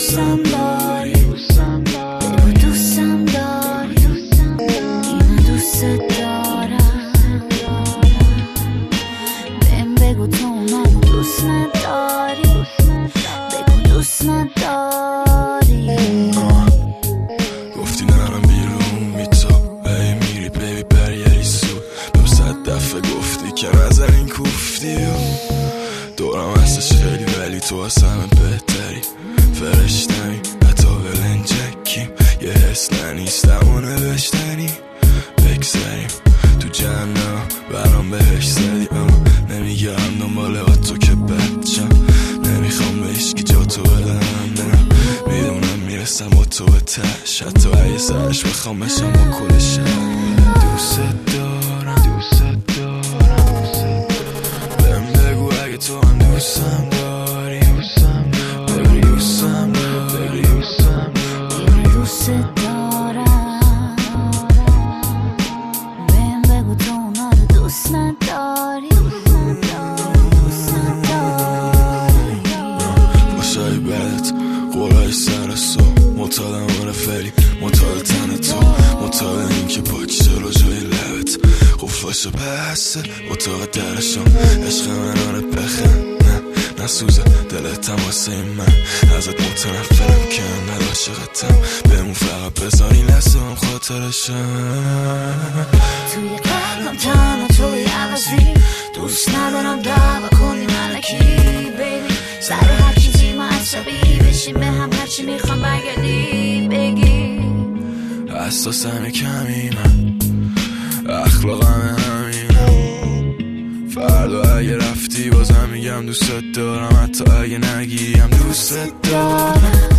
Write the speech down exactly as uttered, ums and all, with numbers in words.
دوستم داری، بگو دوستم داری، اینو دوست دارم. بهم بگو تو منو دوست نداری، بگو دوست نداری. گفتی نرم بیرون میتو ای میری بیبی برگری سو. بهم صد دفعه گفتی که نظر این کوفتی دورم هستش خیلی ولی تو از همه بهتری. فرشتمی حتی ولنجکیم، یه حس ننیستم و نوشتنی. بگذریم تو جهنم برام بهش زدی، اما نمیگرم دنباله با تو که بچم. نمیخوام به هیچکی جا تو بدم، نه میدونم میرسم با تو به تش، حتی اگه سرش بخوام بشم با کل شب. دوست دارم دوست دارم بهم بگو اگه تو هم دوستم داری، بگو دوستم داری، دوست دارم. بهم بگو تو اونا رو دوست نداری، دوست نداری. باشای بدت قولای سر سو، معتادم آره فری، معتاد تن تو، معتاد این که پاکی جلو جای لبت قفاشو بسته اتاق درشم. عشق من آره بخند نه نسوزه دلت هم واسه من، ازت متنفرم که انقدر عاشقتم. بهمون فقط بذاری لحظه‌ام خاطرشم. توی قلبم تنها توی عوضی، دوست ندارم دعوا کنی ملکی بیبی. سر هر چیزی ما عصبی بشیم به هم، هرچی میخوام برگردی بگی. حساسم کمی من، اخلاقم همینم. فردا اگه رفتی بازم میگم دوست دارم، حتی اگه نگیم دوست دارم.